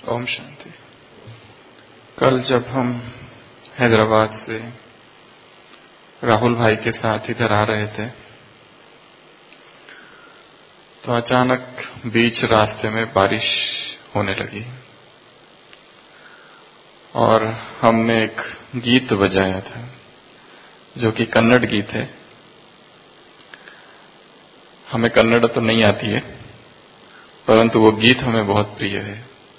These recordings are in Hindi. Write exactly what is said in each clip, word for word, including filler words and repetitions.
ओम शांति। कल जब हम हैदराबाद से राहुल भाई के साथ इधर आ रहे थे तो अचानक बीच रास्ते में बारिश होने लगी और हमने एक गीत बजाया था जो कि कन्नड़ गीत है। हमें कन्नड़ तो नहीं आती है परंतु वो गीत हमें बहुत प्रिय है,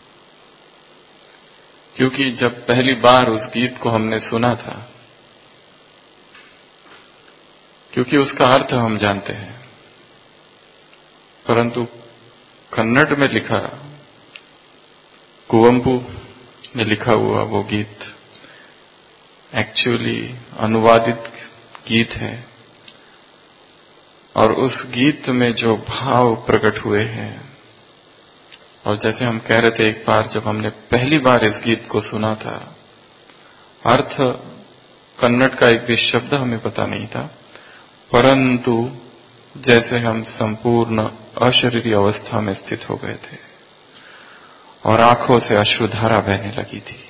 क्योंकि जब पहली बार उस गीत को हमने सुना था, क्योंकि उसका अर्थ हम जानते हैं, परंतु कन्नड़ में लिखा कुवेंपु ने लिखा हुआ वो गीत एक्चुअली अनुवादित गीत है और उस गीत में जो भाव प्रकट हुए हैं, और जैसे हम कह रहे थे एक बार जब हमने पहली बार इस गीत को सुना था, अर्थ कन्नड़ का एक भी शब्द हमें पता नहीं था, परंतु जैसे हम संपूर्ण अशरीरी अवस्था में स्थित हो गए थे और आंखों से अश्रुधारा बहने लगी थी।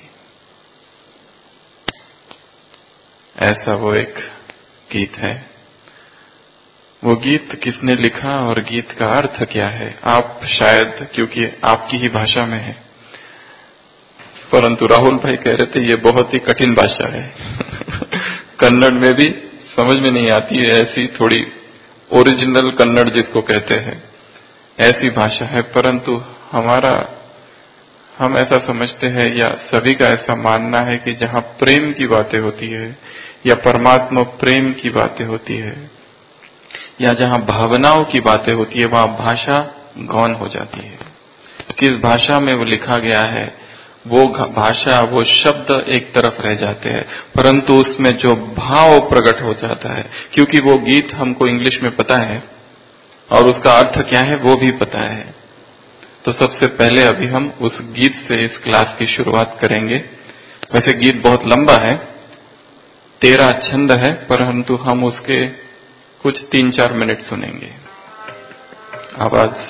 ऐसा वो एक गीत है। वो गीत किसने लिखा और गीत का अर्थ क्या है, आप शायद क्योंकि आपकी ही भाषा में है, परंतु राहुल भाई कह रहे थे ये बहुत ही कठिन भाषा है कन्नड़ में भी समझ में नहीं आती है, ऐसी थोड़ी ओरिजिनल कन्नड़ जिसको कहते हैं ऐसी भाषा है। परंतु हमारा हम ऐसा समझते हैं या सभी का ऐसा मानना है कि जहां प्रेम की बातें होती है या परमात्मा प्रेम की बातें होती है या जहां भावनाओं की बातें होती है, वहां भाषा गौण हो जाती है। किस भाषा में वो लिखा गया है वो भाषा वो शब्द एक तरफ रह जाते हैं, परंतु उसमें जो भाव प्रकट हो जाता है, क्योंकि वो गीत हमको इंग्लिश में पता है और उसका अर्थ क्या है वो भी पता है। तो सबसे पहले अभी हम उस गीत से इस क्लास की शुरुआत करेंगे। वैसे गीत बहुत लंबा है, तेरह छंद है, परंतु हम उसके कुछ तीन चार मिनट सुनेंगे। आवाज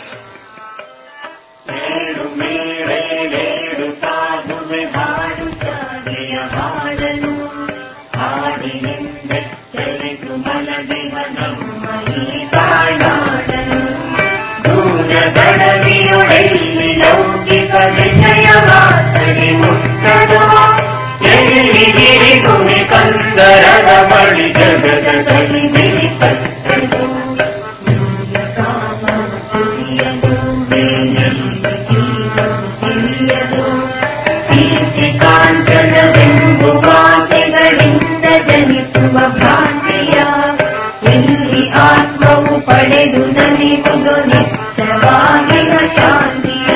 ಆತ್ಮವು ಪಡೆದು ನನಿಗುದು ನಿತ್ಯವಾಗಿನ ಶಾಂತಿಯ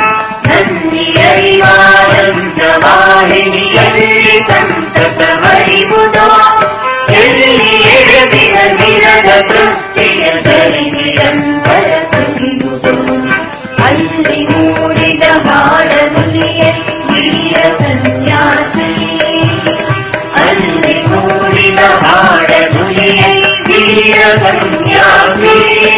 ನಂದಿಯರಿವಾನಂದವಾಹಿನಿಯಲ್ಲಿ ಸಂತತ ಹರಿವುದೋ ಎಲ್ಲಿ ಎಳೆದಿನ ನಿರದ ತೃಪ್ತಿಯ ಧರಿಣಿಯಂತರ ಸುರಿಯುವುದು ಅಲ್ಲಿ ಮೂಡಿದ ಹಾಡನುಲಿಯೇ ವೀರ ಸನ್ಯಾಸಿ ಅಲ್ಲಿ ಮೂಡಿದ ಹಾಡನುಲಿಯೇ ವೀರ ಸನ್ಯಾಸಿ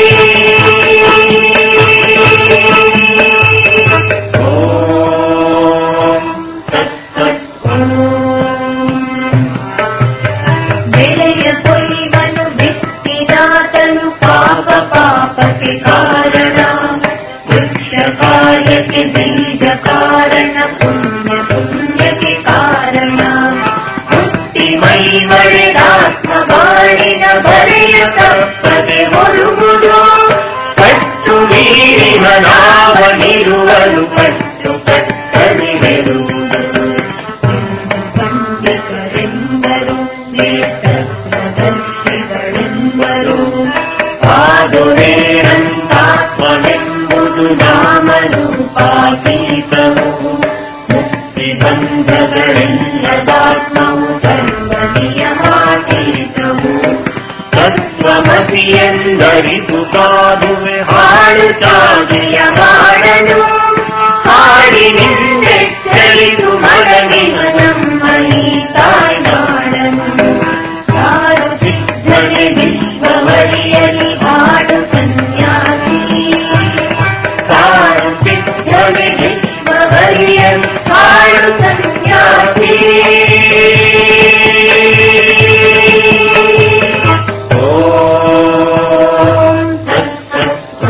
ಪಾಪ ಪಾಪಕ್ಕೆ ಕಾರಣ ವೃಕ್ಷ ಕಾಯಕ್ಕೆ ಬೀಜ ಕಾರಣ ಪುಣ್ಯ ಪುಣ್ಯಕ್ಕೆ ಕಾರಣ ಹುಟ್ಟಿ ಮೈ ಮಳೆದಾತ್ಮ ಬಾಳಿನ ಬರೆಯ ತಪ್ಪದೆ ಹೊರುವುದು ಕಟ್ಟು ಮೀರಿನ ನಾವನಿರುವಲು ಕಟ್ಟು ಕಟ್ಟನೆ ಬೆರುವುದು ಪಂಡಿತರೆಂದರು ನೇತೃತ್ವದರ್ಶಿಗಳೆಂದರು ಆದುರೇನಂತಾತ್ಮವೆಂಬುದು ನಾಮರೂಪಾತೀತವು ಮುಕ್ತಿ ಬಂಧಗಳೆಲ್ಲದಾತ್ಮವು ಸರ್ವನಿಯಮಾತೀತವು ತತ್ವಮಸಿ ಎಂದರಿತು ಸಾಧುವೆ ಹಾಡು ಸಾಗಿಯ ಮಾಡಲು ಹಾಡಿನಿಂದೆಚ್ಚರಿತು ಮರಳಿನ ನಮ್ಮ ಈ ತಾಯ್ನಾಡನು ಯಾರು ಸಿದ್ಧನೆ ವಿಶ್ವವರಿಯಲಿ ಹಾಡು ಸನ್ಯಾಸಿ ಸಾರು ಸಿದ್ಧನೆ ವಿಶ್ವವರಿಯಲಿ माडु सन्यासी ओम तत्सत्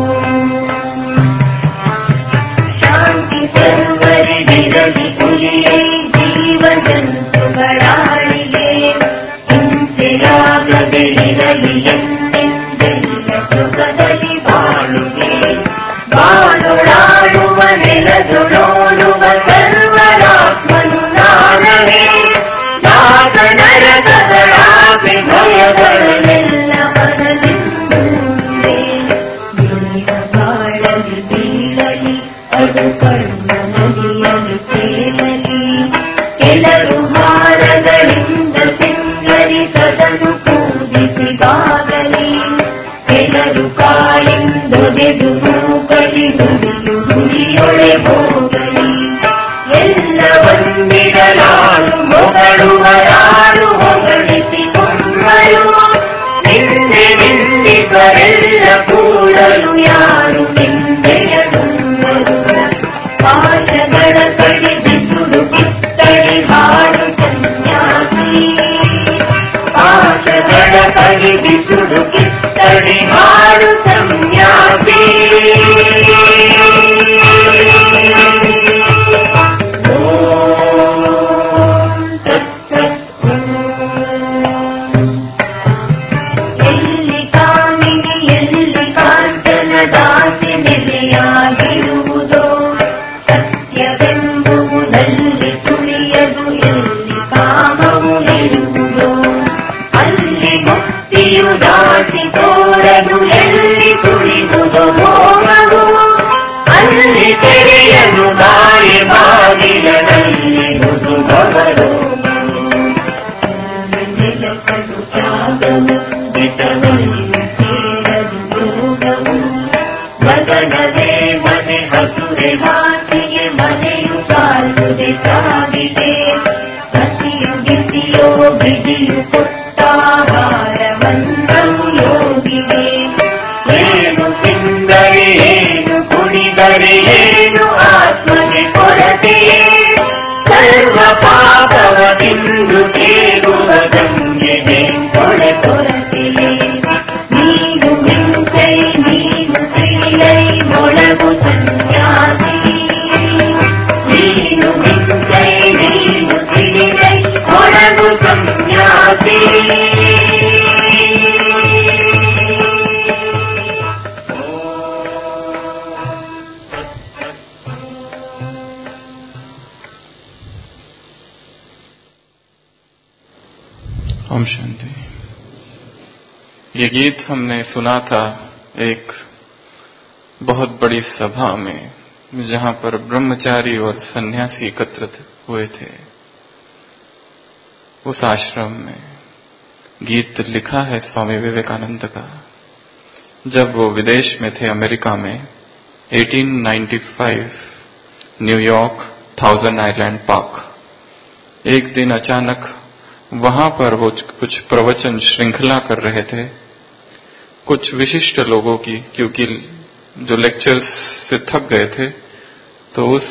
शांति सर्वरिगिरगि पुलियै जीव जन्तुगळाಳಿಗೆ ಹಿಂಸೆಯಾಗದೆ ಇರಲಿ ಎಂದೆಂದೆಲ್ಲ ಸುಖದಲ್ಲಿ ಬಾಳುವೆ ಬಾಳುಳಾಡುವ ನೆಲದುಳೋಳುವ ಸರ್ವರಾತ್ಮನು ನಾನವೇ ನಾಗ ನರಕಗಳಾಗಿ ಭಯಗಳನ್ನೆಲ್ಲ ಮನದಿಂದುಂಬೆ ನೀರ ಬಾಳಲಿ ಬೀಳಲಿ ಅದು ಕರ್ಮ ನದಿಯಲ್ಲಿ ತೇಲಲಿ ಕೆಲರು ಹಾರಗಳಿಂದ ಸಿಂಗರಿಸದನು ಪೂಜಿಸಿದಾಗಲಿ ಕೆಲರು ಕಾಳಿಂದೊಡೆದು ಮೂಗಲಿ ನುಡಿಯು ನುಡಿಯೊಳೆ ಹೋಗಲಿ ಎಲ್ಲ ಒಂದಿರಲಾರು ಹೊಗಳುವರಾರು ಹೊಗಳಿಸಿಕೊಂಡರು ನಿಂದೆ ನಿಂದಿಸರೆಲ್ಲ ಕೂಡಲು ಯಾರು ನಿಂದೆಯಡುವರು ಪಾಶಗಳ ಕಡಿದಿಸುಡು ಕಿತ್ತಡಿ ಹಾಡು ಸನ್ಯಾಸಿ ಪಾಶಗಳ ಕಡಿದಿಸುಡು ಕಿತ್ತಡಿ ಹಾಡು ಸನ್ಯಾಸಿ ಎಲ್ಲಿ ಕಾಮಿನಿ ಎಲ್ಲಿ ಕಾಂಚನ ದಾಸಿ ನೆಲೆಯಾಗಿರುವುದೋ ಸತ್ಯವೆಂಬುವುದಲ್ಲಿ ತುಳಿಯದು ಎಲ್ಲಿ ಕಾಮವು ಇರುವುದೋ ಅಲ್ಲಿ ಮುಕ್ತಿಯು ದಾಸಿ ತೋರದು ಎಲ್ಲಿ ತುಳಿದುದೋ ಮೋಹವು ಅಲ್ಲಿ ತೆರೆಯದು ದಾರಿ ಬಾಗಿಲಲ್ಲಿ ಮುದುಗವರು ನೆಲಕದು ತ್ಯಾಗವು ಬಿಟವಲ್ಲಿ ಸೇರದು ಯೋಗವು ಮಗನವೇ ಮನೆ ಹಸುರೆ ಹಾಸಿಗೆ ಮನೆಯು ಕಾಲುದೆ ಸಾಗಿದೆ ಹಸಿಯು ಗಿಸಿಯೋ ಬಿಡಿಯು ಕೊಟ್ಟಾಹಾರವಂತವು ಯೋಗಿಗೆ ಏನು ತಿಂದರೆ ಏನು ಕುಡಿದರೆ ಏನು ಆತ್ಮಗೆ ಕೊರತೆಯೇ ಸರ್ವ ಪಾಪವ ತಿಂದು ತೇಗುವ ಗಂಗೆಗೆ ಕೊಳೆ ಕೊರತೆಯೇ ನೀನು ಹಿಂಸೈ ನೀನು ತಿಳಿಯೈ ಮೊಳಗು ಸನ್ಯಾಸಿ ನೀನು ಹಿಂಸೈ ನೀನು ತಿಳಿಯೈ ಮೊಳಗು ಸನ್ಯಾಸಿ ओम शांति। ये गीत हमने सुना था एक बहुत बड़ी सभा में जहां पर ब्रह्मचारी और सन्यासी एकत्रित हुए थे। उस आश्रम में गीत लिखा है स्वामी विवेकानंद का जब वो विदेश में थे अमेरिका में अठारह सौ पचानवे न्यूयॉर्क थाउजेंड आइलैंड पार्क। एक दिन अचानक वहां पर वो कुछ प्रवचन श्रृंखला कर रहे थे कुछ विशिष्ट लोगों की, क्योंकि जो लेक्चर्स से थक गए थे तो उस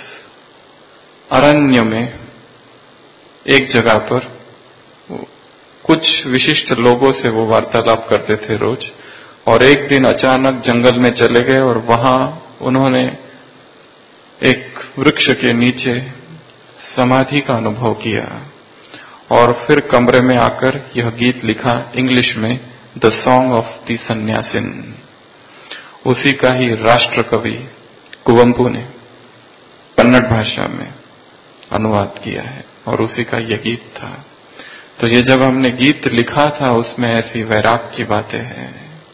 अरण्य में एक जगह पर कुछ विशिष्ट लोगों से वो वार्तालाप करते थे रोज। और एक दिन अचानक जंगल में चले गए और वहां उन्होंने एक वृक्ष के नीचे समाधि का अनुभव किया और फिर कमरे में आकर यह गीत लिखा इंग्लिश में, the song of the sannyasin. उसी का ही राष्ट्र कवि कुवेंपु ने कन्नड़ भाषा में अनुवाद किया है और उसी का यह गीत था। तो ये जब हमने गीत लिखा था उसमें ऐसी वैराग की बातें हैं।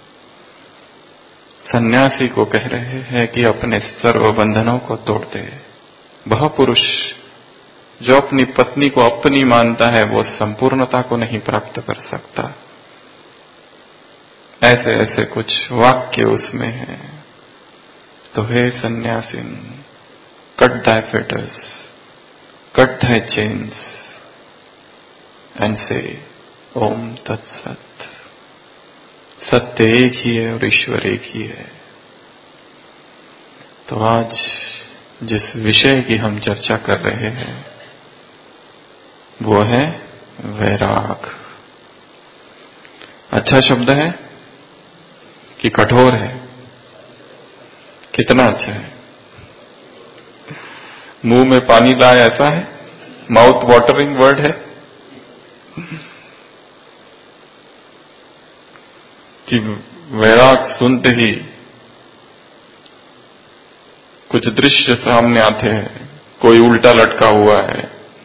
सन्यासी को कह रहे हैं कि अपने सर्व बंधनों को तोड़ दे। वह पुरुष जो अपनी पत्नी को अपनी मानता है वो संपूर्णता को नहीं प्राप्त कर सकता। ऐसे ऐसे कुछ वाक्य उसमें हैं। तो हे sannyasin, cut thy fetters, cut thy chains and say Om तत्सत। सत्य एक ही है और ईश्वर एक ही है। तो आज जिस विषय की हम चर्चा कर रहे हैं वो है वैराग। अच्छा शब्द है कि कठोर है? कितना अच्छा है, मुंह में पानी लाए ऐसा है, माउथ वाटरिंग वर्ड है कि वैराग सुनते ही कुछ दृश्य सामने आते हैं। कोई उल्टा लटका हुआ है,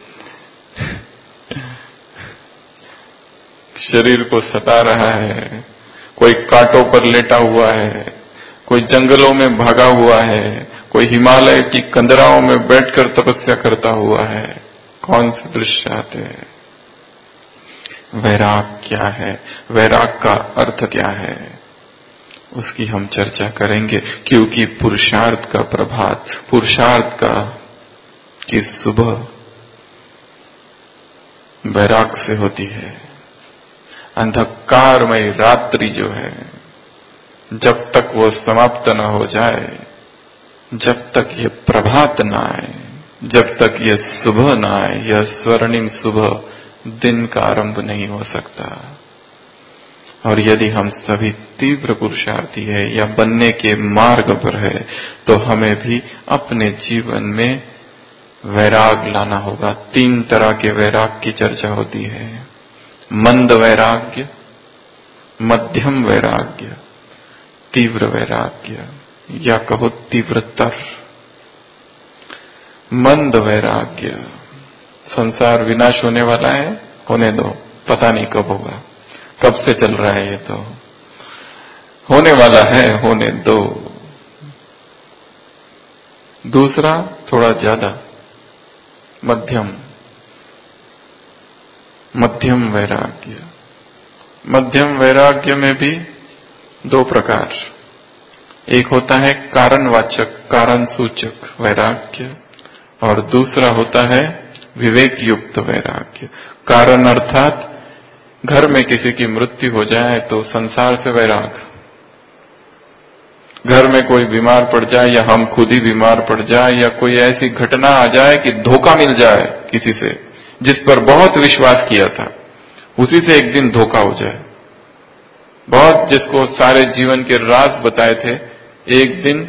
शरीर को सता रहा है, कोई कांटों पर लेटा हुआ है, कोई जंगलों में भागा हुआ है, कोई हिमालय की कंदराओं में बैठकर तपस्या करता हुआ है। कौन से दृश्य आते हैं? वैराग क्या है, वैराग का अर्थ क्या है, उसकी हम चर्चा करेंगे। क्योंकि पुरुषार्थ का प्रभात, पुरुषार्थ का की सुबह वैराग से होती है। अंधकारमय रात्रि जो है, जब तक वो समाप्त न हो जाए, जब तक ये प्रभात न आए, जब तक ये सुबह न आए, यह स्वर्णिम सुबह दिन का आरंभ नहीं हो सकता। और यदि हम सभी तीव्र पुरुषार्थी है या बनने के मार्ग पर है तो हमें भी अपने जीवन में वैराग लाना होगा। तीन तरह के वैराग की चर्चा होती है, मंद वैराग्य, मध्यम वैराग्य, तीव्र वैराग्य, या कहो तीव्रतर। मंद वैराग्य, संसार विनाश होने वाला है, होने दो, पता नहीं कब होगा, कब से चल रहा है, ये तो होने वाला है, होने दो। दूसरा थोड़ा ज्यादा मध्यम, मध्यम वैराग्य। मध्यम वैराग्य में भी दो प्रकार, एक होता है कारणवाचक, कारण सूचक वैराग्य, और दूसरा होता है विवेक युक्त वैराग्य। कारण अर्थात घर में किसी की मृत्यु हो जाए तो संसार से वैराग, घर में कोई बीमार पड़ जाए या हम खुद ही बीमार पड़ जाए या कोई ऐसी घटना आ जाए कि धोखा मिल जाए किसी से जिस पर बहुत विश्वास किया था, उसी से एक दिन धोखा हो जाए, बहुत जिसको सारे जीवन के राज बताए थे, एक दिन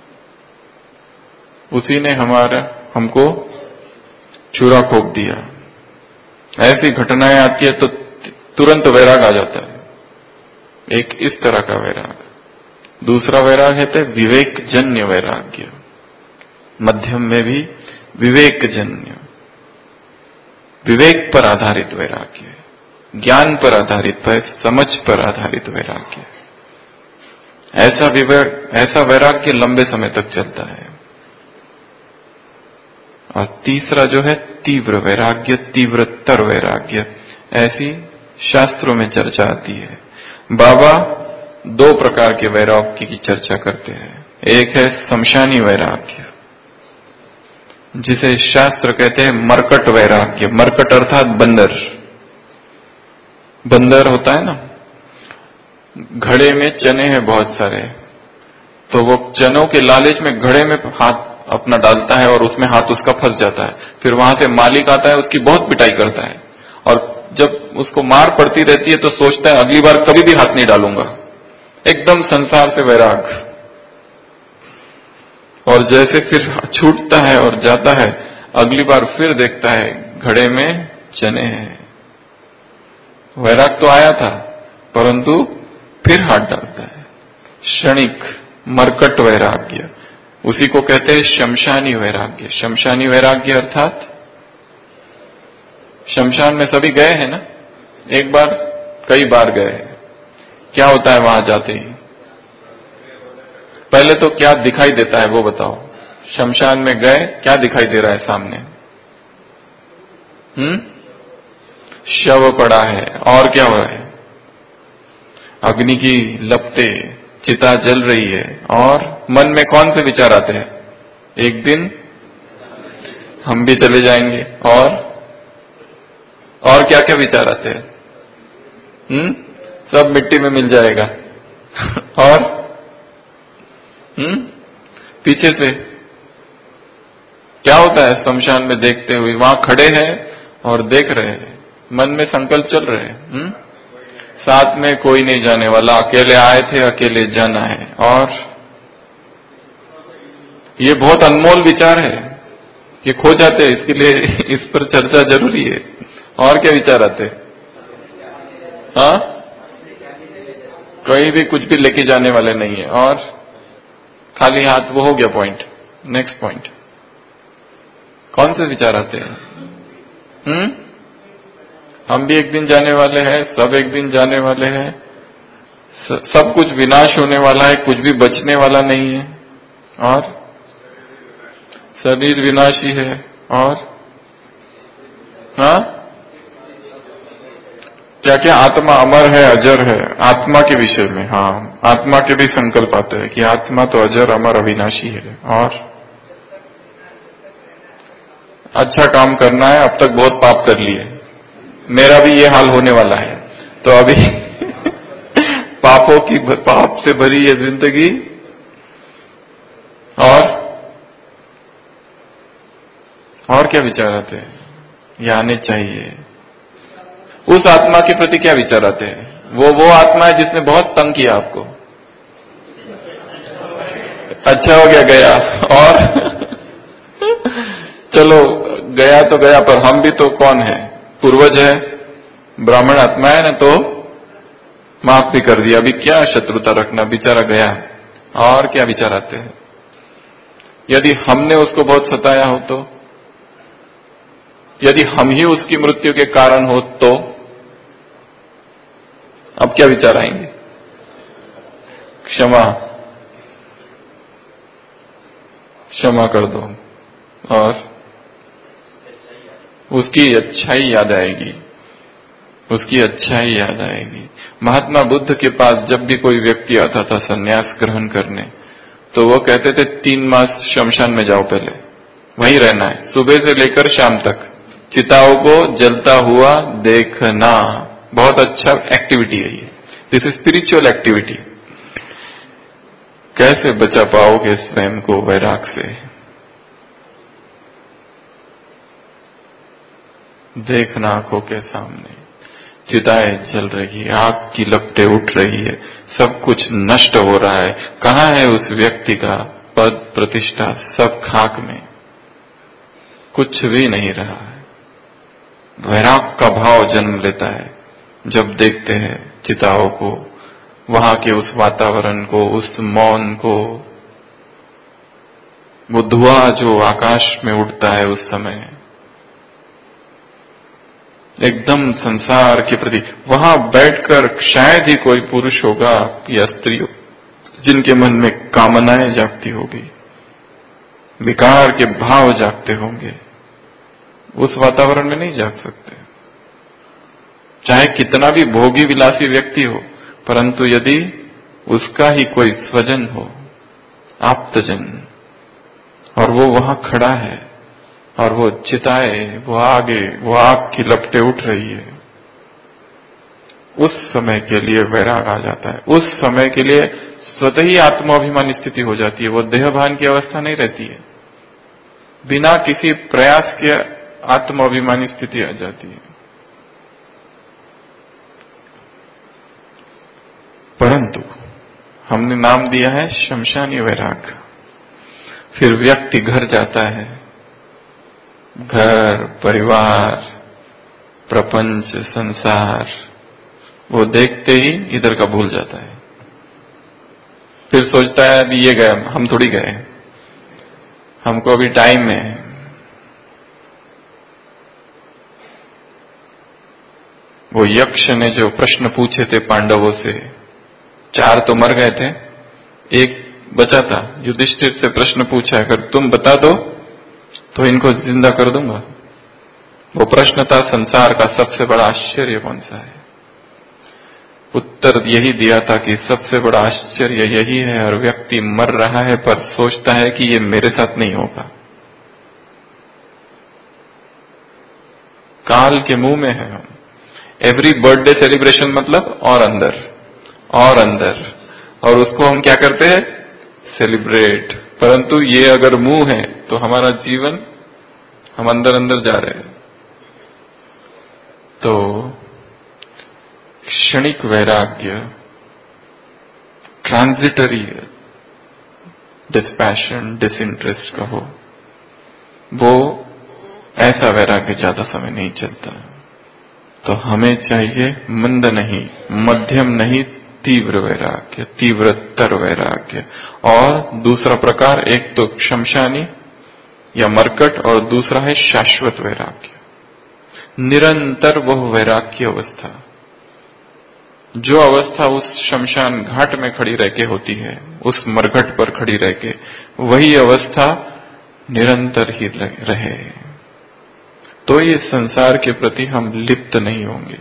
उसी ने हमारा हमको छुरा खोप दिया। ऐसी घटनाएं आती है तो तुरंत वैराग आ जाता है। एक इस तरह का वैराग। दूसरा वैराग है विवेक जन्य वैराग्य। मध्यम में भी विवेक जन्य, विवेक पर आधारित वैराग्य, ज्ञान पर आधारित, समझ पर आधारित वैराग्य। ऐसा विवेक, ऐसा वैराग्य लंबे समय तक चलता है। और तीसरा जो है तीव्र वैराग्य, तीव्रतर वैराग्य, ऐसी शास्त्रों में चर्चा आती है। बाबा दो प्रकार के वैराग्य की चर्चा करते हैं। एक है शमशानी वैराग्य, जिसे शास्त्र कहते हैं मरकट वैराग्य। मरकट अर्थात बंदर, बंदर होता है ना, घड़े में चने हैं बहुत सारे, तो वो चनों के लालच में घड़े में हाथ अपना डालता है और उसमें हाथ उसका फंस जाता है। फिर वहां से मालिक आता है, उसकी बहुत पिटाई करता है, और जब उसको मार पड़ती रहती है तो सोचता है अगली बार कभी भी हाथ नहीं डालूंगा, एकदम संसार से वैराग। और जैसे फिर छूटता है और जाता है, अगली बार फिर देखता है घड़े में चने हैं। वैराग तो आया था परंतु फिर हाथ डालता है। क्षणिक मरकट वैराग्य, उसी को कहते हैं शमशानी वैराग्य। शमशानी वैराग्य अर्थात शमशान में सभी गए हैं ना, एक बार कई बार गए हैं। क्या होता है वहां जाते ही? पहले तो क्या दिखाई देता है वो बताओ। शमशान में गए, क्या दिखाई दे रहा है सामने? हम्म शव पड़ा है, और क्या हो रहा है? अग्नि की लपटे, चिता जल रही है, और मन में कौन से विचार आते हैं? एक दिन हम भी चले जाएंगे, और और क्या क्या विचार आते हैं? हम्म सब मिट्टी में मिल जाएगा और हम्म पीछे से क्या होता है शमशान में देखते हुए? वहां खड़े हैं और देख रहे हैं, मन में संकल्प चल रहे हैं, हुँ? साथ में कोई नहीं जाने वाला, अकेले आए थे, अकेले जाना है। और ये बहुत अनमोल विचार है, ये खो जाते हैं, इसके लिए इस पर चर्चा जरूरी है। और क्या विचार आते हैं? हाँ, कहीं भी कुछ भी लेके जाने वाले नहीं है, और खाली हाथ, वो हो गया पॉइंट। नेक्स्ट पॉइंट, कौन से विचार आते हैं? हम्म हम भी एक दिन जाने वाले हैं, सब एक दिन जाने वाले हैं, सब कुछ विनाश होने वाला है, कुछ भी बचने वाला नहीं है, और शरीर विनाशी है, और हाँ, क्या क्या आत्मा अमर है, अजर है, आत्मा के विषय में, हाँ, आत्मा के भी संकल्प आते हैं कि आत्मा तो अजर, अमर, अविनाशी है। और अच्छा काम करना है, अब तक बहुत पाप कर लिए, मेरा भी ये हाल होने वाला है, तो अभी पापों की, पाप से भरी है जिंदगी, और और क्या विचार आते हैं? ये आने चाहिए। उस आत्मा के प्रति क्या विचार आते हैं? वो वो आत्मा है जिसने बहुत तंग किया आपको, अच्छा हो गया गया, और चलो गया तो गया, पर हम भी तो कौन है, पूर्वज है, ब्राह्मण आत्मा है ना, तो माफ भी कर दिया, अभी क्या शत्रुता रखना, बेचारा गया। और क्या विचार आते हैं? यदि हमने उसको बहुत सताया हो तो, यदि हम ही उसकी मृत्यु के कारण हो तो, अब क्या विचार आएंगे? क्षमा, क्षमा कर दो, और उसकी अच्छाई याद आएगी, उसकी अच्छाई याद आएगी। महात्मा बुद्ध के पास जब भी कोई व्यक्ति आता था संन्यास ग्रहण करने, तो वो कहते थे तीन मास शमशान में जाओ, पहले वहीं रहना है, सुबह से लेकर शाम तक चिताओं को जलता हुआ देखना। बहुत अच्छा एक्टिविटी है ये, दिस इज स्पिरिचुअल एक्टिविटी। कैसे बचा पाओगे स्वयं को वैराग से? देखना आंखों के सामने, चिताएं जल रही है, आग की लपटें उठ रही है, सब कुछ नष्ट हो रहा है। कहां है उस व्यक्ति का पद प्रतिष्ठा? सब खाक में, कुछ भी नहीं रहा है। वैराग का भाव जन्म लेता है जब देखते हैं चिताओं को, वहां के उस वातावरण को, उस मौन को, वो धुआं जो आकाश में उठता है उस समय, एकदम संसार के प्रति। वहां बैठकर शायद ही कोई पुरुष होगा या स्त्री जिनके मन में कामनाएं जागती होगी, विकार के भाव जागते होंगे, उस वातावरण में नहीं जाग सकते। चाहे कितना भी भोगी विलासी व्यक्ति हो, परंतु यदि उसका ही कोई स्वजन हो, आप्तजन, और वो वहां खड़ा है, और वो चिताए, वो आगे, वो आग की लपटें उठ रही है, उस समय के लिए वैराग आ जाता है। उस समय के लिए स्वतः ही आत्माभिमान स्थिति हो जाती है, वो देहभान की अवस्था नहीं रहती है, बिना किसी प्रयास के आत्माभिमानी स्थिति आ जाती है। परंतु हमने नाम दिया है शमशानी वैराग। फिर व्यक्ति घर जाता है, घर, परिवार, प्रपंच, संसार, वो देखते ही इधर का भूल जाता है। फिर सोचता है अभी ये गए, हम थोड़ी गए, हमको अभी टाइम है। वो यक्ष ने जो प्रश्न पूछे थे पांडवों से, चार तो मर गए थे, एक बचा था। युधिष्ठिर से प्रश्न पूछा, अगर तुम बता दो तो इनको जिंदा कर दूंगा। वो प्रश्न था, संसार का सबसे बड़ा आश्चर्य कौन सा है? उत्तर यही दिया था कि सबसे बड़ा आश्चर्य यही है, और व्यक्ति मर रहा है पर सोचता है कि ये मेरे साथ नहीं होगा। काल के मुंह में है हम। एवरी बर्थडे सेलिब्रेशन मतलब और अंदर और अंदर, और उसको हम क्या करते हैं? सेलिब्रेट। परंतु ये अगर मुंह है तो हमारा जीवन हम अंदर अंदर जा रहे हैं। तो क्षणिक वैराग्य, ट्रांजिटरी डिस्पैशन, डिसइंटरेस्ट कहो, वो ऐसा वैराग्य ज्यादा समय नहीं चलता। तो हमें चाहिए मंद नहीं, मध्यम नहीं, तीव्र वैराग्य, तीव्रतर वैराग्य। और दूसरा प्रकार, एक तो शमशानी या मरकट, और दूसरा है शाश्वत वैराग्य, निरंतर वह वैराग्य अवस्था, जो अवस्था उस शमशान घाट में खड़ी रह के होती है, उस मरघट पर खड़ी रह के, वही अवस्था निरंतर ही रहे। तो ये संसार के प्रति हम लिप्त नहीं होंगे।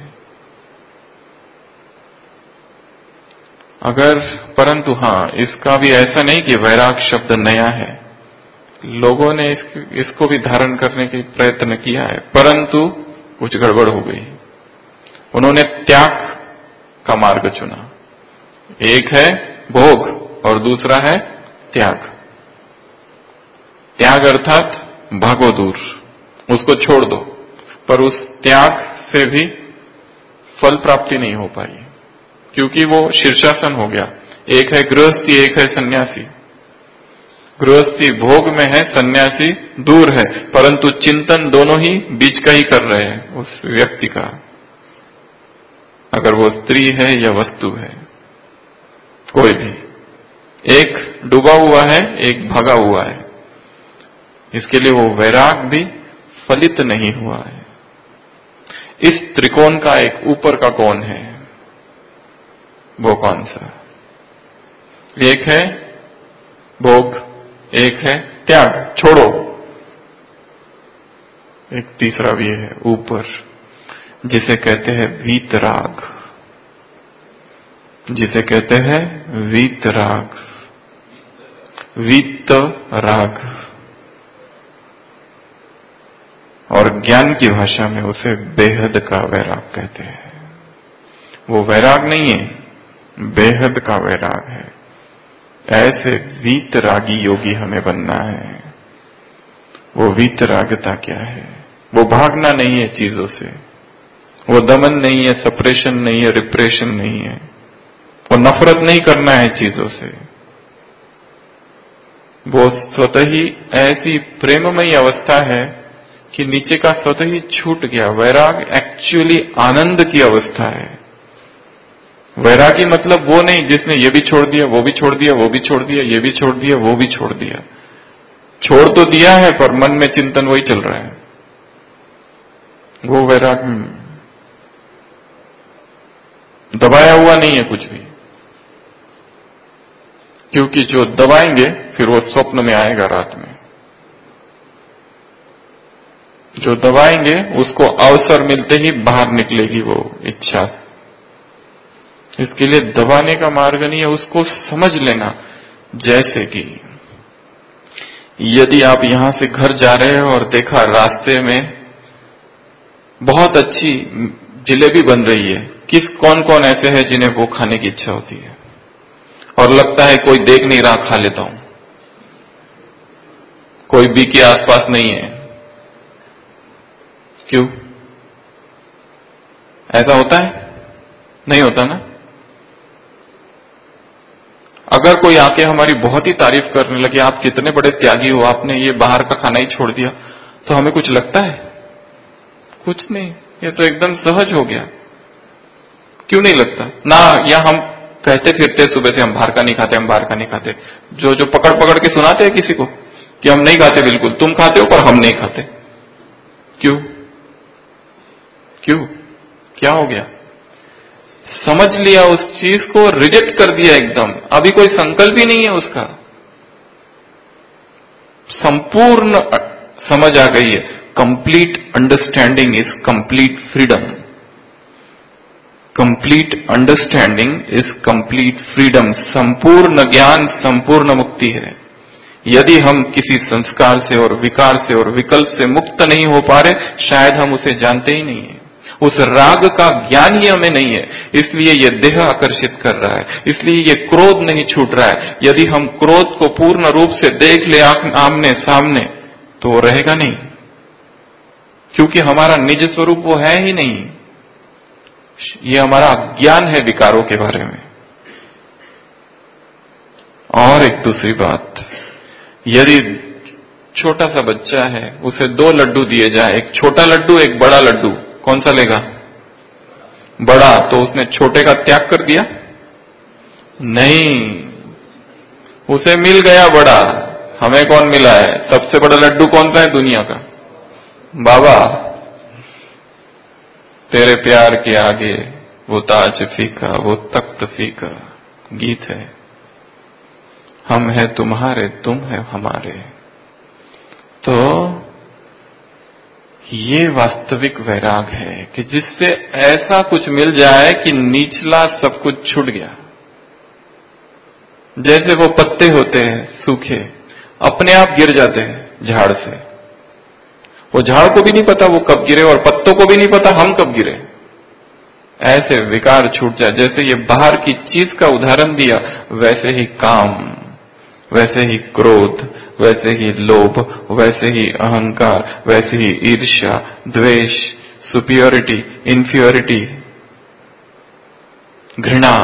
अगर, परंतु हाँ, इसका भी ऐसा नहीं कि वैराग शब्द नया है, लोगों ने इस, इसको भी धारण करने के प्रयत्न किया है, परंतु कुछ गड़बड़ हो गई। उन्होंने त्याग का मार्ग चुना। एक है भोग और दूसरा है त्याग। त्याग अर्थात भागो दूर, उसको छोड़ दो, पर उस त्याग से भी फल प्राप्ति नहीं हो पाई, क्योंकि वो शीर्षासन हो गया। एक है गृहस्थी, एक है सन्यासी। गृहस्थी भोग में है, सन्यासी दूर है, परंतु चिंतन दोनों ही बीच का ही कर रहे हैं उस व्यक्ति का, अगर वो स्त्री है या वस्तु है, कोई भी। एक डूबा हुआ है, एक भागा हुआ है, इसके लिए वो वैराग भी फलित नहीं हुआ है। इस त्रिकोण का एक ऊपर का कोण है, वो कौन सा? एक है भोग, एक है त्याग, छोड़ो। एक तीसरा भी है ऊपर, जिसे कहते हैं वीतराग, जिसे कहते हैं वीतराग, वीत राग, और ज्ञान की भाषा में उसे बेहद का वैराग कहते हैं। वो वैराग नहीं है, बेहद का वैराग है। ऐसे वीतरागी योगी हमें बनना है। वो वीतरागता क्या है? वो भागना नहीं है चीजों से, वो दमन नहीं है, सप्रेशन नहीं है, रिप्रेशन नहीं है, वो नफरत नहीं करना है चीजों से। वो स्वतः ही ऐसी प्रेममयी अवस्था है कि नीचे का स्वतः ही छूट गया। वैराग एक्चुअली आनंद की अवस्था है। वैरागी मतलब वो नहीं जिसने ये भी छोड़ दिया, वो भी छोड़ दिया, वो भी छोड़ दिया, ये भी छोड़ दिया, वो भी छोड़ दिया। छोड़ तो दिया है, पर मन में चिंतन वही चल रहा है। वो वैराग दबाया हुआ नहीं है कुछ भी, क्योंकि जो दबाएंगे फिर वो स्वप्न में आएगा रात में। जो दबाएंगे उसको अवसर मिलते ही बाहर निकलेगी वो इच्छा। इसके लिए दबाने का मार्ग नहीं है, उसको समझ लेना। जैसे कि यदि आप यहां से घर जा रहे हो और देखा रास्ते में बहुत अच्छी जिलेबी बन रही है, किस कौन कौन ऐसे हैं जिन्हें वो खाने की इच्छा होती है, और लगता है कोई देख नहीं रहा, खा लेता हूं, कोई बी के आसपास नहीं है। क्यों ऐसा होता है? नहीं होता ना। अगर कोई आके हमारी बहुत ही तारीफ करने लगे, आप कितने बड़े त्यागी हो, आपने ये बाहर का खाना ही छोड़ दिया, तो हमें कुछ लगता है? कुछ नहीं, ये तो एकदम सहज हो गया। क्यों नहीं लगता ना? या हम कहते फिरते सुबह से हम बाहर का नहीं खाते, हम बाहर का नहीं खाते। जो जो पकड़ पकड़ के सुनाते हैं किसी को कि हम नहीं खाते, बिल्कुल तुम खाते हो पर हम नहीं खाते। क्यों क्यों क्या हो गया? समझ लिया उस चीज को, रिजेक्ट कर दिया एकदम। अभी कोई संकल्प ही नहीं है उसका, संपूर्ण समझ आ गई है। Complete understanding is complete freedom. Complete understanding is complete freedom. संपूर्ण ज्ञान संपूर्ण मुक्ति है। यदि हम किसी संस्कार से और विकार से और विकल्प से मुक्त नहीं हो पा रहे, शायद हम उसे जानते ही नहीं है। उस राग का ज्ञान ही हमें नहीं है, इसलिए ये देह आकर्षित कर रहा है, इसलिए ये क्रोध नहीं छूट रहा है। यदि हम क्रोध को पूर्ण रूप से देख ले आमने सामने, तो वो रहेगा नहीं। क्योंकि हमारा निज स्वरूप वो है ही नहीं। ये हमारा अज्ञान है विकारों के बारे में। और एक दूसरी बात, यदि छोटा सा बच्चा है, उसे दो लड्डू दिए जाए, एक छोटा लड्डू एक बड़ा लड्डू, कौन सा लेगा? बड़ा। तो उसने छोटे का त्याग कर दिया? नहीं, उसे मिल गया बड़ा। हमें कौन मिला है? सबसे बड़ा लड्डू कौन सा है दुनिया का? बाबा। तेरे प्यार के आगे वो ताज फीका, वो तख्त फीका, गीत है। हम है तुम्हारे, तुम है हमारे। तो ये वास्तविक वैराग है कि जिससे ऐसा कुछ मिल जाए कि निचला सब कुछ छूट गया। जैसे वो पत्ते होते हैं सूखे, अपने आप गिर जाते हैं झाड़ से। वो झाड़ को भी नहीं पता वो कब गिरे, और पत्तों को भी नहीं पता हम कब गिरे। ऐसे विकार छूट जाए। जैसे ये बाहर की चीज का उदाहरण दिया, वैसे ही काम, वैसे ही क्रोध, वैसे ही लोभ, वैसे ही अहंकार, वैसे ही ईर्ष्या, द्वेष, सुपियोरिटी, इंफियोरिटी, घृणा,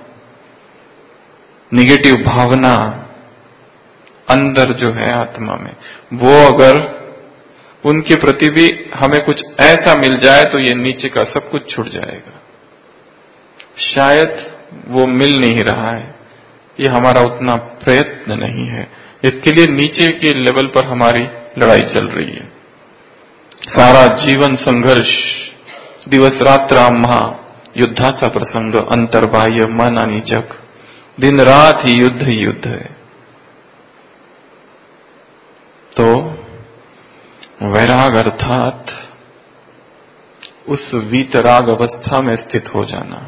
निगेटिव भावना अंदर जो है आत्मा में, वो अगर उनके प्रति भी हमें कुछ ऐसा मिल जाए तो ये नीचे का सब कुछ छूट जाएगा। शायद वो मिल नहीं रहा है, ये हमारा उतना प्रयत्न नहीं है। इसके लिए नीचे के लेवल पर हमारी लड़ाई चल रही है। सारा जीवन संघर्ष, दिवस रात्र महा युद्धाचा प्रसंग, अंतर्बाह्य मन आणि जग, दिन रात ही युद्ध ही युद्ध है। तो वैराग अर्थात उस वीतराग अवस्था में स्थित हो जाना।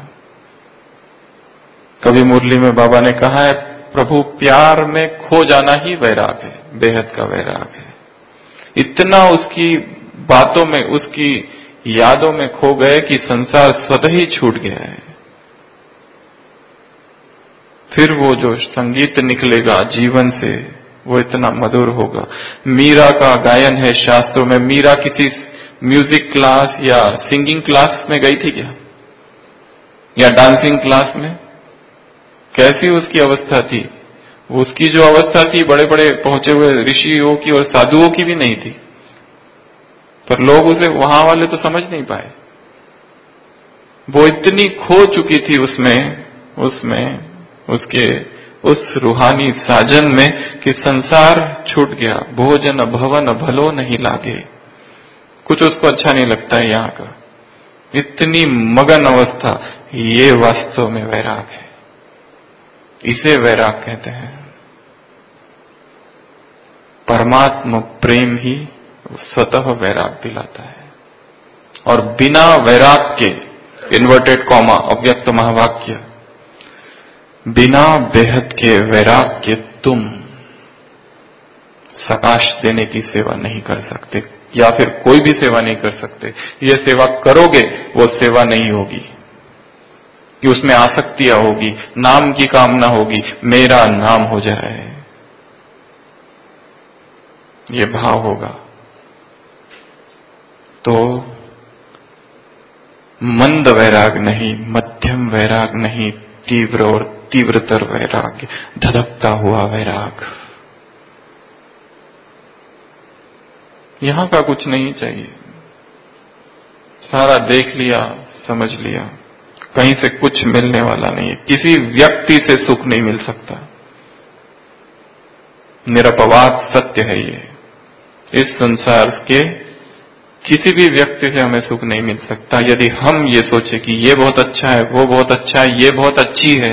कवि मुरली में बाबा ने कहा है, प्रभु प्यार में खो जाना ही वैराग है, बेहद का वैराग है। इतना उसकी बातों में, उसकी यादों में खो गए कि संसार स्वतः ही छूट गया है। फिर वो जो संगीत निकलेगा जीवन से, वो इतना मधुर होगा। मीरा का गायन है शास्त्रों में। मीरा किसी म्यूजिक क्लास या सिंगिंग क्लास में गई थी क्या? या डांसिंग क्लास में? कैसी उसकी अवस्था थी? उसकी जो अवस्था थी बड़े बड़े पहुंचे हुए ऋषियों की और साधुओं की भी नहीं थी, पर लोग उसे, वहां वाले तो समझ नहीं पाए। वो इतनी खो चुकी थी उसमें उसमें उसके उस रूहानी साजन में कि संसार छूट गया। भोजन भवन भलो नहीं लागे, कुछ उसको अच्छा नहीं लगता है यहाँ का। इतनी मगन अवस्था, ये वास्तव में वैराग है। इसे वैराग कहते हैं। परमात्मा प्रेम ही स्वतः वैराग दिलाता है। और बिना वैराग के, इन्वर्टेड कॉमा, अव्यक्त महावाक्य, बिना बेहद के वैराग के तुम सकाश देने की सेवा नहीं कर सकते, या फिर कोई भी सेवा नहीं कर सकते। ये सेवा करोगे वो सेवा नहीं होगी, कि उसमें आसक्तियां होगी, नाम की कामना होगी, मेरा नाम हो जाए, ये भाव होगा। तो मंद वैराग नहीं, मध्यम वैराग नहीं, तीव्र और तीव्रतर वैराग, धधकता हुआ वैराग। यहां का कुछ नहीं चाहिए, सारा देख लिया, समझ लिया, कहीं से कुछ मिलने वाला नहीं है। किसी व्यक्ति से सुख नहीं मिल सकता, निरपवाद सत्य है ये। इस संसार के किसी भी व्यक्ति से हमें सुख नहीं मिल सकता। यदि हम ये सोचे कि ये बहुत अच्छा है, वो बहुत अच्छा है, ये बहुत अच्छी है,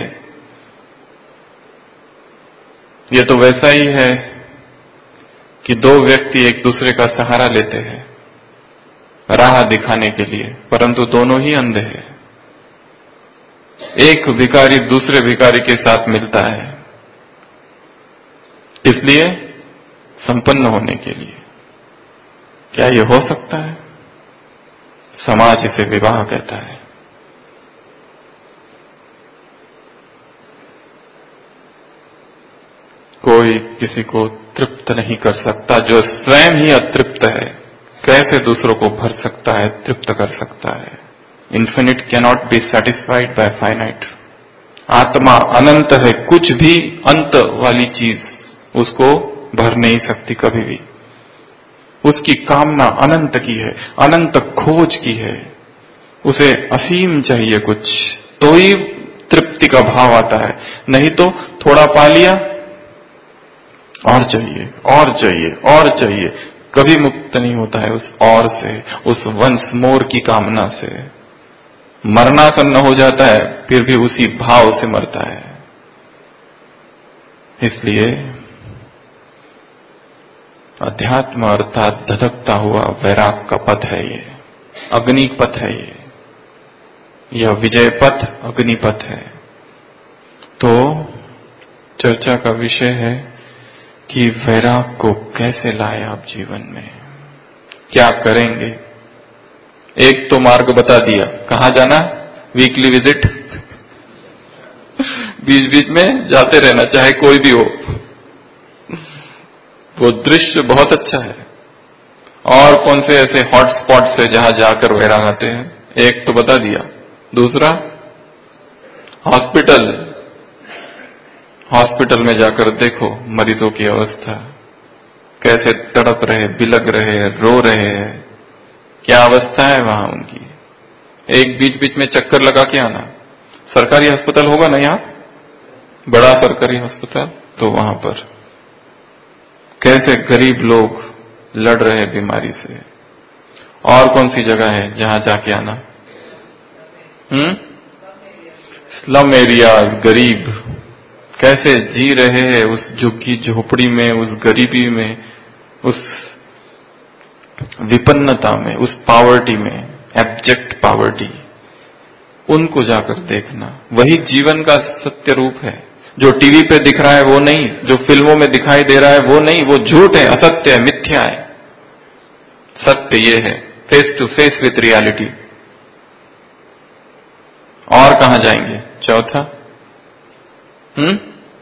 ये तो वैसा ही है कि दो व्यक्ति एक दूसरे का सहारा लेते हैं राह दिखाने के लिए, परंतु दोनों ही अंधे हैं। एक भिखारी दूसरे भिखारी के साथ मिलता है, इसलिए संपन्न होने के लिए। क्या ये हो सकता है? समाज इसे विवाह कहता है। कोई किसी को तृप्त नहीं कर सकता जो स्वयं ही अतृप्त है। कैसे दूसरों को भर सकता है, तृप्त कर सकता है। Infinite cannot be satisfied by finite. आत्मा अनंत है, कुछ भी अंत वाली चीज उसको भर नहीं सकती कभी भी। उसकी कामना अनंत की है, अनंत खोज की है। उसे असीम चाहिए कुछ, तो ही तृप्ति का भाव आता है। नहीं तो थोड़ा पा लिया, और चाहिए और चाहिए और चाहिए, कभी मुक्त नहीं होता है उस और से, उस वंस मोर की कामना से। मरणासन्न हो जाता है, फिर भी उसी भाव से मरता है। इसलिए अध्यात्म अर्थात धधकता हुआ वैराग का पथ है ये, अग्नि पथ है ये, यह विजय पथ अग्निपथ है। तो चर्चा का विषय है कि वैराग को कैसे लाए आप जीवन में, क्या करेंगे। एक तो मार्ग बता दिया, कहां जाना, वीकली विजिट, बीच बीच में जाते रहना, चाहे कोई भी हो। वो दृश्य बहुत अच्छा है। और कौन से ऐसे हॉटस्पॉट है जहां जाकर वैराग आते हैं, एक तो बता दिया। दूसरा हॉस्पिटल, हॉस्पिटल में जाकर देखो मरीजों की अवस्था, कैसे तड़प रहे, बिलग रहे, रो रहे हैं, क्या अवस्था है वहां उनकी। एक बीच बीच में चक्कर लगा के आना। सरकारी अस्पताल होगा ना यहाँ, बड़ा सरकारी अस्पताल, तो वहां पर कैसे गरीब लोग लड़ रहे बीमारी से। और कौन सी जगह है जहां जाके आना, हम्म स्लम एरियाज, गरीब कैसे जी रहे हैं उस झुग्गी झोपड़ी में, उस गरीबी में, उस विपन्नता में, उस पावर्टी में, एब्जेक्ट पावर्टी, उनको जाकर देखना। वही जीवन का सत्य रूप है। जो टीवी पे दिख रहा है वो नहीं, जो फिल्मों में दिखाई दे रहा है वो नहीं, वो झूठ है, असत्य है, मिथ्या है। सत्य ये है, face to face with reality. और कहां जाएंगे, चौथा, हम्म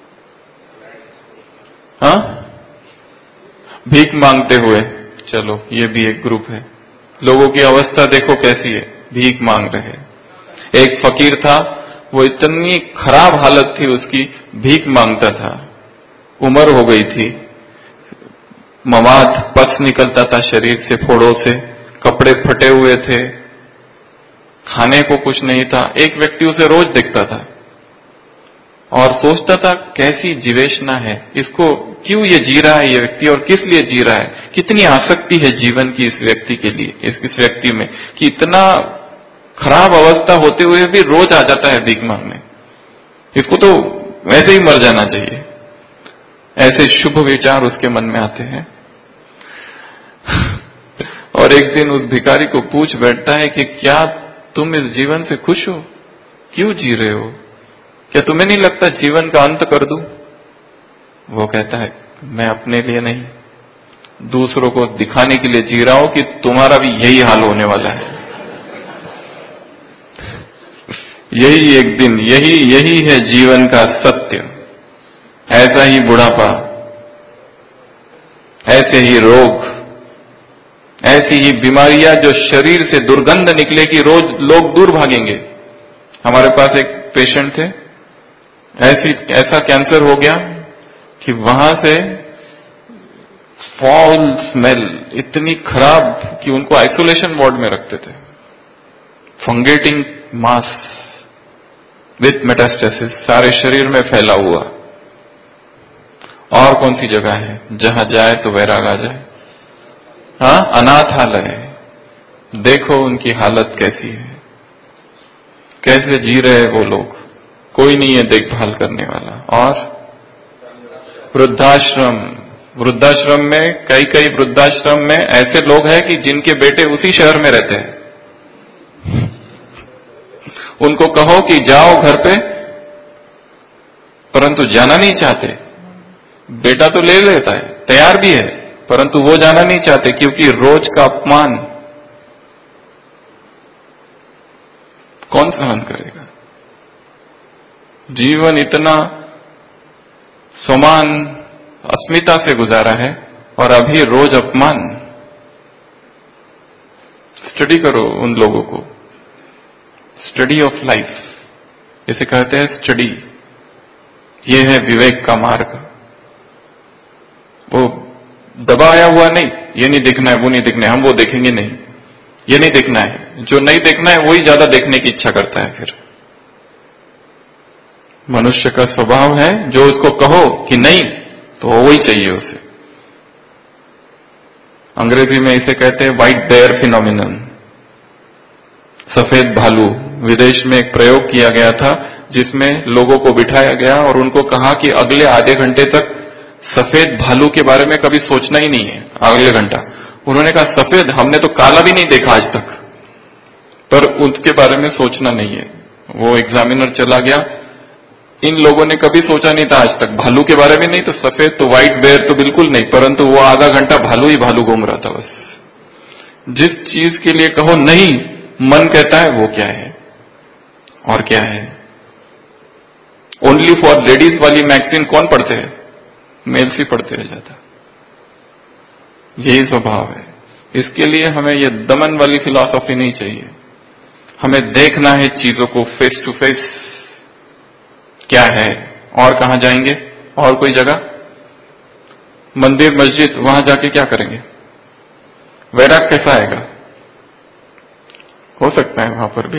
हाँ, भीख मांगते हुए। चलो ये भी एक ग्रुप है। लोगों की अवस्था देखो कैसी है, भीख मांग रहे। एक फकीर था, वो इतनी खराब हालत थी उसकी, भीख मांगता था, उम्र हो गई थी, मवाद पस निकलता था शरीर से, फोड़ों से, कपड़े फटे हुए थे, खाने को कुछ नहीं था। एक व्यक्ति उसे रोज देखता था और सोचता था कैसी जीवेशना है, इसको क्यों ये जी रहा है ये व्यक्ति, और किस लिए जी रहा है, कितनी आसक्ति है जीवन की इस व्यक्ति के लिए, इस, इस व्यक्ति में, कि इतना खराब अवस्था होते हुए भी रोज आ जाता है भीख मांगने। इसको तो वैसे ही मर जाना चाहिए। ऐसे शुभ विचार उसके मन में आते हैं। और एक दिन उस भिखारी को पूछ बैठता है कि क्या तुम इस जीवन से खुश हो, क्यों जी रहे हो, क्या तुम्हें नहीं लगता जीवन का अंत कर दूं? वो कहता है मैं अपने लिए नहीं, दूसरों को दिखाने के लिए जी रहा हूं कि तुम्हारा भी यही हाल होने वाला है। यही एक दिन, यही यही है जीवन का सत्य। ऐसा ही बुढ़ापा, ऐसे ही रोग, ऐसी ही बीमारियां जो शरीर से दुर्गंध निकलेगी, रोज लोग दूर भागेंगे। हमारे पास एक पेशेंट थे, ऐसी ऐसा कैंसर हो गया कि वहां से फॉल स्मेल इतनी खराब कि उनको आइसोलेशन वार्ड में रखते थे। फंगेटिंग मास विथ मेटास्टेसिस, सारे शरीर में फैला हुआ। और कौन सी जगह है जहां जाए तो वैराग आ जाए? हाँ, अनाथालय। देखो उनकी हालत कैसी है, कैसे जी रहे वो लोग, कोई नहीं है देखभाल करने वाला। और वृद्धाश्रम, वृद्धाश्रम में कई कई वृद्धाश्रम में ऐसे लोग हैं कि जिनके बेटे उसी शहर में रहते हैं। उनको कहो कि जाओ घर पे, परंतु जाना नहीं चाहते। बेटा तो ले लेता है, तैयार भी है, परंतु वो जाना नहीं चाहते, क्योंकि रोज का अपमान कौन सहन करेगा। जीवन इतना समान अस्मिता से गुजारा है और अभी रोज अपमान। स्टडी करो उन लोगों को, स्टडी ऑफ लाइफ, इसे कहते हैं स्टडी। ये है विवेक का मार्ग। वो दबाया हुआ नहीं, ये नहीं देखना है, वो नहीं देखना है, हम वो देखेंगे नहीं, ये नहीं देखना है। जो नहीं देखना है वही ज्यादा देखने की इच्छा करता है। फिर मनुष्य का स्वभाव है, जो उसको कहो कि नहीं तो वही चाहिए उसे। अंग्रेजी में इसे कहते हैं व्हाइट बेयर फिनोमिनन, सफेद भालू। विदेश में एक प्रयोग किया गया था जिसमें लोगों को बिठाया गया और उनको कहा कि अगले आधे घंटे तक सफेद भालू के बारे में कभी सोचना ही नहीं है। अगले घंटा उन्होंने कहा सफेद, हमने तो काला भी नहीं देखा आज तक, पर उसके बारे में सोचना नहीं है। वो एग्जामिनर चला गया, इन लोगों ने कभी सोचा नहीं था आज तक, भालू के बारे में नहीं तो सफेद तो व्हाइट बेयर तो बिल्कुल नहीं, परंतु वो आधा घंटा भालू ही भालू घूम रहा था बस। जिस चीज के लिए कहो नहीं, मन कहता है वो क्या है और क्या है। ओनली फॉर लेडीज वाली मैगजीन कौन पढ़ते हैं? मेल्स ही पढ़ते रह जाता। यही स्वभाव है। इसके लिए हमें ये दमन वाली फिलॉसफी नहीं चाहिए। हमें देखना है चीजों को फेस टू फेस, क्या है। और कहां जाएंगे? और कोई जगह? मंदिर मस्जिद, वहां जाके क्या करेंगे? वैराग कैसा आएगा? हो सकता है वहां पर भी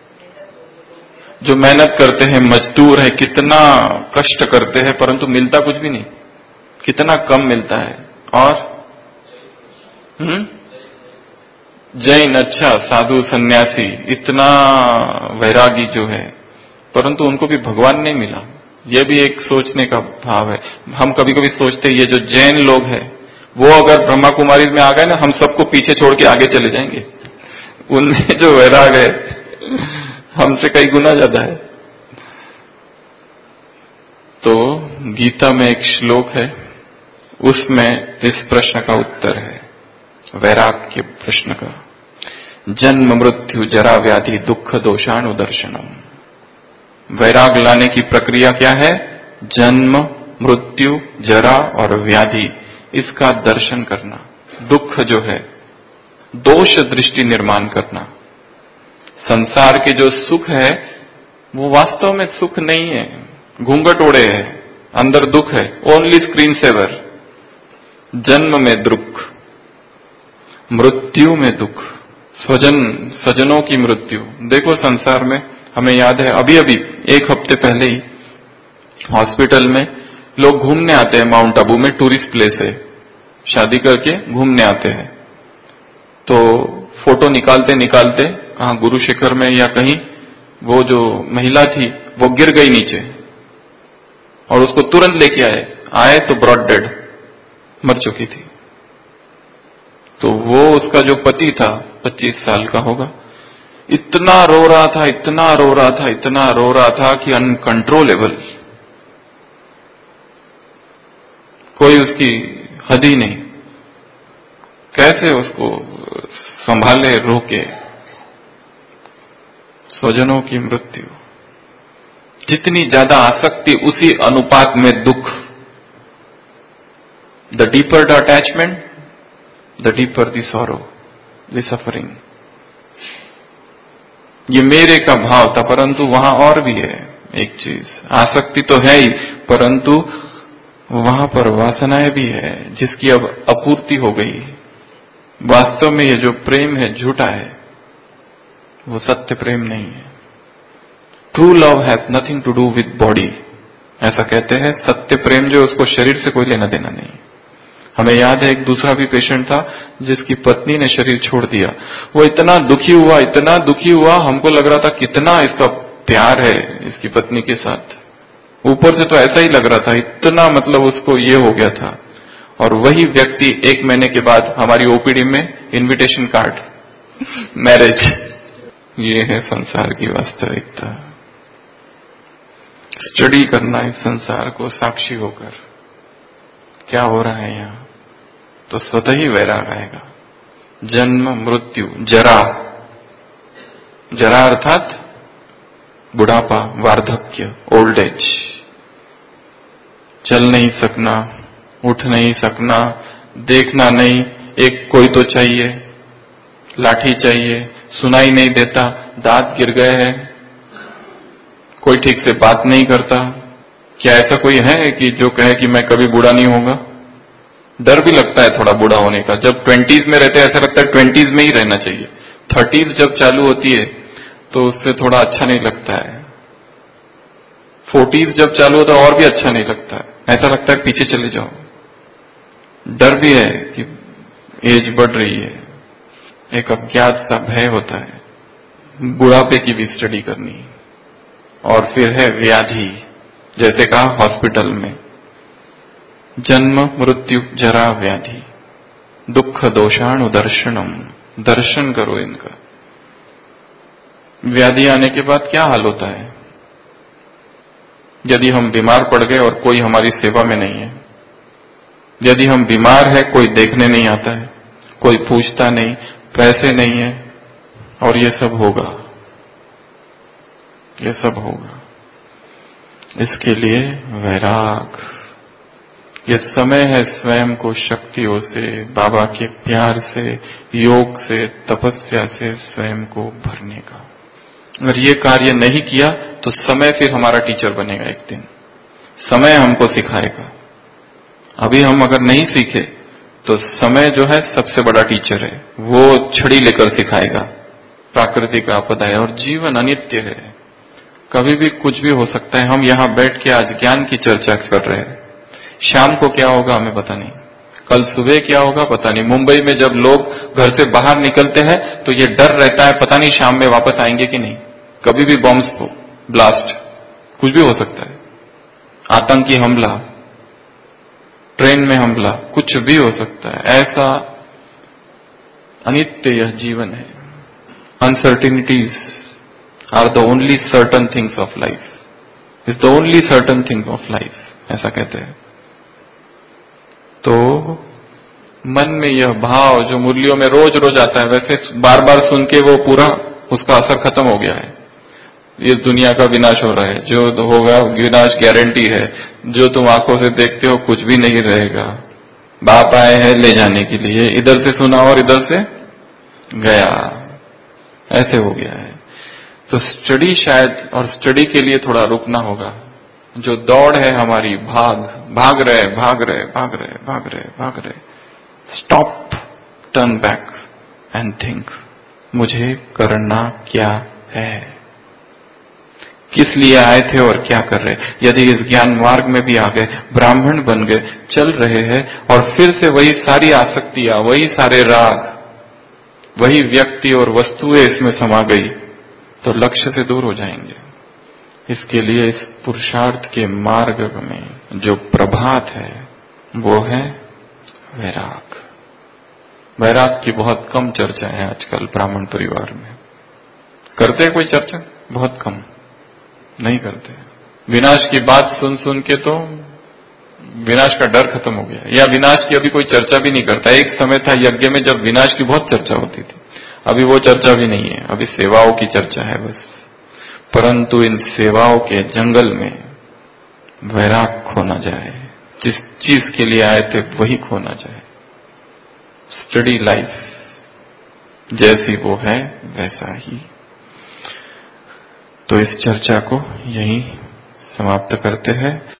जो मेहनत करते हैं, मजदूर है, कितना कष्ट करते हैं, परंतु मिलता कुछ भी नहीं, कितना कम मिलता है। और हम्म जैन, अच्छा, साधु सन्यासी, इतना वैरागी जो है, परंतु उनको भी भगवान नहीं मिला। यह भी एक सोचने का भाव है। हम कभी कभी सोचते हैं ये जो जैन लोग हैं वो अगर ब्रह्मा कुमारी में आ गए ना, हम सबको पीछे छोड़ के आगे चले जाएंगे। उनमें जो वैराग है हमसे कई गुना ज्यादा है। तो गीता में एक श्लोक है, उसमें इस प्रश्न का उत्तर है, वैराग के प्रश्न का। जन्म मृत्यु जरा व्याधि दुख दोषानुदर्शनम। वैराग लाने की प्रक्रिया क्या है? जन्म मृत्यु जरा और व्याधि, इसका दर्शन करना। दुख जो है, दोष दृष्टि निर्माण करना। संसार के जो सुख है वो वास्तव में सुख नहीं है, घूंघट ओढ़े है, अंदर दुख है, ओनली स्क्रीन सेवर। जन्म में दुख, मृत्यु में दुख, स्वजन स्वजनों की मृत्यु। देखो संसार में, हमें याद है अभी अभी एक हफ्ते पहले ही हॉस्पिटल में लोग घूमने आते हैं। माउंट आबू में टूरिस्ट प्लेस है, शादी करके घूमने आते हैं। तो फोटो निकालते निकालते कहां गुरु शिखर में या कहीं, वो जो महिला थी वो गिर गई नीचे और उसको तुरंत लेके आए आए तो ब्रॉड डेड, मर चुकी थी। तो वो उसका जो पति था पच्चीस साल का होगा, इतना रो रहा था, इतना रो रहा था, इतना रो रहा था कि अनकंट्रोलेबल, कोई उसकी हद ही नहीं। कैसे उसको संभाले, रोके। स्वजनों की मृत्यु, जितनी ज्यादा आसक्ति उसी अनुपात में दुख। The deeper the attachment the deeper the sorrow, the suffering. ये मेरे का भाव था, परंतु वहां और भी है एक चीज। आसक्ति तो है ही, परंतु वहां पर वासनाएं भी है जिसकी अब अपूर्ति हो गई। वास्तव में ये जो प्रेम है झूठा है, वो सत्य प्रेम नहीं है। True love has nothing to do with body, ऐसा कहते हैं। सत्य प्रेम जो, उसको शरीर से कोई लेना देना नहीं। हमें याद है एक दूसरा भी पेशेंट था जिसकी पत्नी ने शरीर छोड़ दिया। वो इतना दुखी हुआ, इतना दुखी हुआ, हमको लग रहा था कितना इसका प्यार है इसकी पत्नी के साथ। ऊपर से तो ऐसा ही लग रहा था, इतना मतलब उसको ये हो गया था। और वही व्यक्ति एक महीने के बाद हमारी ओपीडी में इनविटेशन कार्ड, मैरिज। ये है संसार की वास्तविकता। स्टडी करना है संसार को साक्षी होकर, क्या हो रहा है यहाँ, तो स्वतः ही वैराग आएगा। जन्म मृत्यु जरा, जरा अर्थात बुढ़ापा, वार्धक्य, ओल्ड एज। चल नहीं सकना, उठ नहीं सकना, देखना नहीं, एक कोई तो चाहिए, लाठी चाहिए, सुनाई नहीं देता, दांत गिर गए हैं, कोई ठीक से बात नहीं करता। क्या ऐसा कोई है कि जो कहे कि मैं कभी बूढ़ा नहीं होऊंगा? डर भी लगता है थोड़ा बूढ़ा होने का। जब ट्वेंटीज में रहते हैं ऐसा लगता है ट्वेंटीज में ही रहना चाहिए। थर्टीज जब चालू होती है तो उससे थोड़ा अच्छा नहीं लगता है। फोर्टीज जब चालू होता है और भी अच्छा नहीं लगता है, ऐसा लगता है पीछे चले जाओ। डर भी है कि एज बढ़ रही है, एक अज्ञात सा भय होता है। बुढ़ापे की भी स्टडी करनी। और फिर है व्याधि, जैसे कहा हॉस्पिटल में जन्म मृत्यु जरा व्याधि दुख दोषाणु दर्शनम, दर्शन करो इनका। व्याधि आने के बाद क्या हाल होता है? यदि हम बीमार पड़ गए और कोई हमारी सेवा में नहीं है, यदि हम बीमार है, कोई देखने नहीं आता है, कोई पूछता नहीं, पैसे नहीं है, और ये सब होगा, ये सब होगा। इसके लिए वैराग, ये समय है स्वयं को शक्तियों से, बाबा के प्यार से, योग से, तपस्या से स्वयं को भरने का। अगर ये कार्य नहीं किया तो समय फिर हमारा टीचर बनेगा एक दिन, समय हमको सिखाएगा। अभी हम अगर नहीं सीखे तो समय जो है सबसे बड़ा टीचर है, वो छड़ी लेकर सिखाएगा। प्राकृतिक आपदा है और जीवन अनित्य है, कभी भी कुछ भी हो सकता है। हम यहां बैठ के आज ज्ञान की चर्चा कर रहे हैं, शाम को क्या होगा हमें पता नहीं, कल सुबह क्या होगा पता नहीं। मुंबई में जब लोग घर से बाहर निकलते हैं तो ये डर रहता है, पता नहीं शाम में वापस आएंगे कि नहीं, कभी भी बॉम्ब ब्लास्ट, कुछ भी हो सकता है, आतंकी हमला, ट्रेन में हमला, कुछ भी हो सकता है। ऐसा अनित्य यह जीवन है। Uncertainties are the only certain things of life, is the only certain thing of life, ऐसा कहते हैं। तो मन में यह भाव जो मुरलियों में रोज रोज आता है, वैसे बार बार सुन के वो पूरा उसका असर खत्म हो गया है। इस दुनिया का विनाश हो रहा है, जो होगा विनाश गारंटी है, जो तुम आंखों से देखते हो कुछ भी नहीं रहेगा। बाप आए हैं ले जाने के लिए, इधर से सुना और इधर से गया, ऐसे हो गया है। तो स्टडी शायद, और स्टडी के लिए थोड़ा रुकना होगा। जो दौड़ है हमारी, भाग भाग रहे भाग रहे भाग रहे भाग रहे भाग रहे, stop, turn back and think, मुझे करना क्या है, किस लिए आए थे और क्या कर रहे। यदि इस ज्ञान मार्ग में भी आ गए, ब्राह्मण बन गए, चल रहे हैं, और फिर से वही सारी आसक्तियां, वही सारे राग, वही व्यक्ति और वस्तुएं इसमें समा गई, तो लक्ष्य से दूर हो जाएंगे। इसके लिए इस पुरुषार्थ के मार्ग में जो प्रभात है वो है वैराग। वैराग की बहुत कम चर्चा है आजकल ब्राह्मण परिवार में। करते हैं कोई चर्चा? बहुत कम, नहीं करते। विनाश की बात सुन सुन के तो विनाश का डर खत्म हो गया, या विनाश की अभी कोई चर्चा भी नहीं करता। एक समय था यज्ञ में जब विनाश की बहुत चर्चा होती थी, अभी वो चर्चा भी नहीं है, अभी सेवाओं की चर्चा है बस। परंतु इन सेवाओं के जंगल में वैराग खो ना जाए, जिस चीज के लिए आए थे वही खो ना जाए। स्टडी लाइफ जैसी वो है वैसा ही। तो इस चर्चा को यहीं समाप्त करते हैं।